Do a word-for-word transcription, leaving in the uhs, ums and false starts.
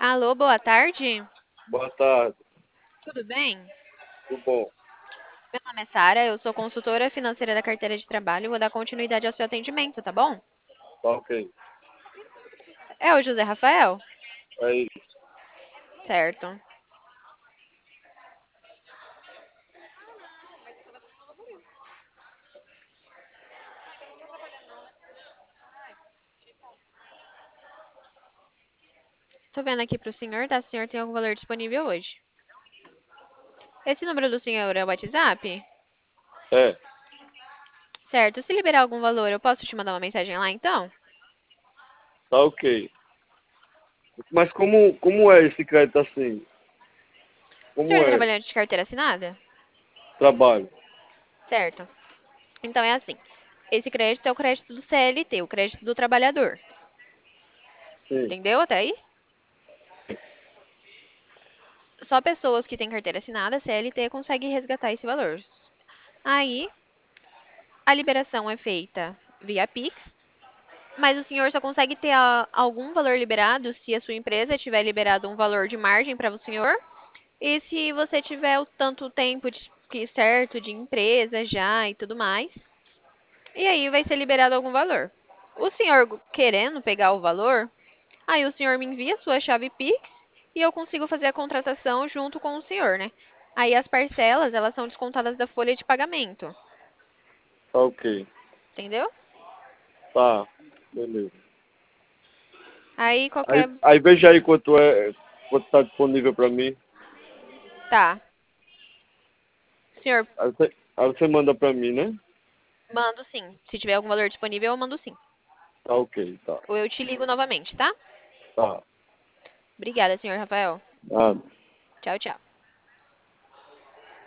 Alô, boa tarde. Boa tarde, Tudo bem? tudo bom? Meu nome é Sara, eu sou consultora financeira da carteira de trabalho. Vou dar continuidade ao seu atendimento, tá bom? Tá ok. É o José Rafael? É isso. Certo. Tô vendo aqui pro senhor, tá? O senhor tem algum valor disponível hoje. Esse número do senhor é o WhatsApp? É, Certo. Se liberar algum valor, eu posso te mandar uma mensagem lá, então? tá ok. Mas como, como é esse crédito assim? O senhor Como é é? trabalhante de carteira assinada? Trabalho. Certo. Então é assim. Esse crédito é o crédito do C L T, o crédito do trabalhador. Sim. Entendeu até aí? Só pessoas que têm carteira assinada, C L T, conseguem resgatar esse valor. Aí, a liberação é feita via Pix, mas o senhor só consegue ter a- algum valor liberado se a sua empresa tiver liberado um valor de margem para o senhor e se você tiver o tanto tempo de, que certo de empresa já e tudo mais. E aí vai ser liberado algum valor. O senhor querendo pegar o valor, aí o senhor me envia a sua chave Pix e eu consigo fazer a contratação junto com o senhor, né? Aí as parcelas, elas são descontadas da folha de pagamento, Tá ok. entendeu? Tá. Beleza. Aí Aí, qualquer. aí veja aí quanto é, quanto tá disponível pra mim. Tá. Senhor, Aí você, aí você manda pra mim, né? mando sim. Se tiver algum valor disponível, eu mando sim. Tá ok, tá. Ou eu te ligo novamente, tá? Tá. Obrigada, senhor Rafael. Nada. Tchau, tchau.